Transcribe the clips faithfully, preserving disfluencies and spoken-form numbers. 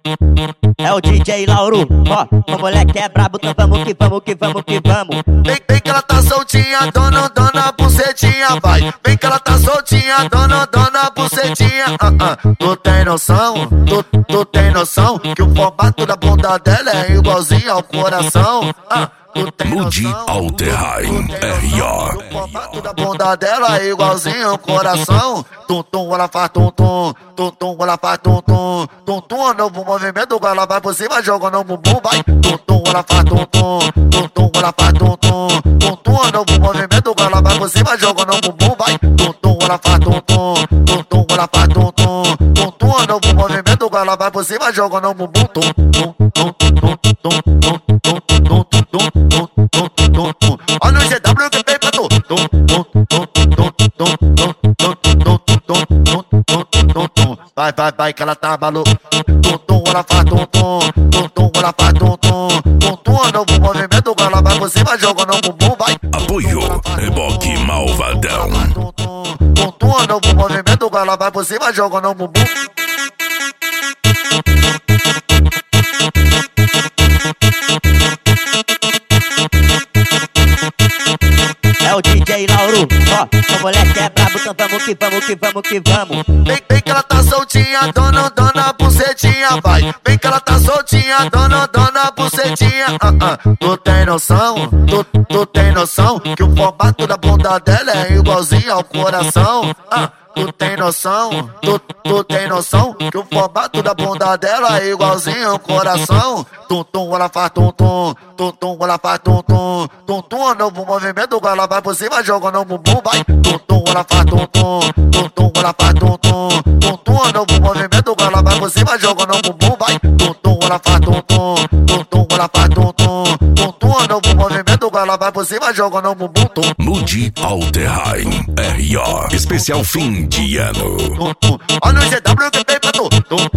É o D J Lauro, ó, o moleque é brabo, então vamos que vamos que vamos que vamos. Vem, vem que ela tá soltinha, dona, dona bucetinha, vai. Vem que ela tá soltinha, dona, dona bucetinha. Ah, ah. Tu tem noção, tu, tu tem noção que o formato da bunda dela é igualzinho ao coração. Ah. Mude Alterheim R O. O formato da bunda dela é igualzinho ao coração. Tum tum, ela faz tum tum, tum tum, ela faz tum tum, tum tum, novo movimento, ela vai por cima, joga no bumbum, vai. Tum tum, ela faz tum tum, tum tum, ela faz tum tum, tum tum, novo movimento, ela vai por cima, joga no bumbum, vai. Tum tum, ela faz tum tum, tum tum, ela faz tum tum, tum tum, novo movimento, ela vai por cima, joga no bumbum, tum tum, tum tum, tum tum, tum tum, tum tum. Olha o G W que vem pra tu. Vai, vai, vai, que ela tá maluca. Tum, tum, ela faz tum, tum. Tum, tum, ela faz tum, tum. Tum, tum, novo movimento, ela vai por cima, joga no bumbum, vai. Apoio Reboque Malvadão. Tum, tum, novo movimento, ela vai por cima, joga no bumbum. É o D J Lauro, ó, o moleque é brabo, então vamos que vamos que vamos que vamos. Vem, vem que ela tá soltinha, dona, dona bucetinha, vai. Vem que ela tá soltinha, dona, dona bucetinha. Ah, ah. Tu tem noção, tu, tu tem noção que o formato da bunda dela é igualzinho ao coração. Ah. Tu tem noção, tu, tu tem noção que o formato da bunda dela é igualzinho ao coração. Tum tum, ela faz tum tum, tum tum, ela faz tum tum, tum tum, novo movimento, ela vai por cima, joga no bumbum, vai. Tum tum, ela faz tum tum, tum tum, ela faz tum tum, tum tum, novo movimento, ela vai por cima, joga no bumbum, vai. Tum tum, ela faz tum tum, tum tum, ela faz tum tum, tum tum, novo movimento, ela vai por cima, joga no bumbum, tum. Mude Alterheim R O. Especial fim de ano. Olha o G W que vem pra tu.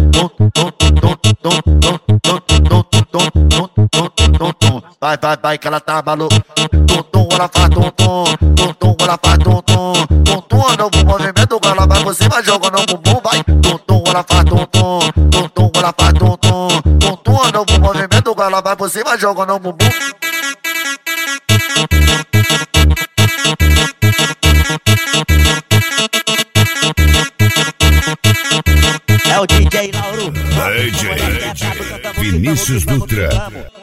Vai, vai, vai, que ela tá maluca. Tum, tum, ela faz tum, tum. Tum, tum, ela faz tum, tum. Tum, tum, novo movimento, ela vai por cima, joga no bumbum, vai. Tum, tum, ela faz tum, tum. Tum, tum, ela faz tum, tum. Tum, tum, novo movimento, ela vai por cima, joga no bumbum. É o D J Lauro, D J Vinícius Dutra.